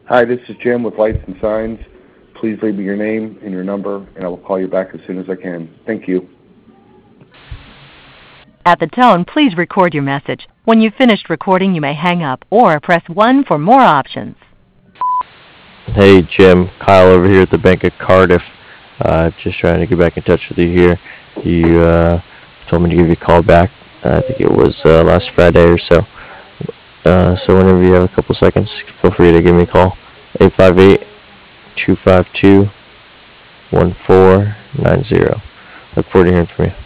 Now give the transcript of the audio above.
Hi, this is Jim with Lights and Signs. Please leave me your name and your number, and I will call you back as soon as I can. Thank you. At the tone, please record your message. When you've finished recording, you may hang up or press 1 for more options. Hey Jim, Kyle over here at the Bank of Cardiff. Just trying to get back in touch with you here. You told me to give you a call back. I think it was last Friday or so. So whenever you have a couple seconds, feel free to give me a call. 858-252-1490. Look forward to hearing from you.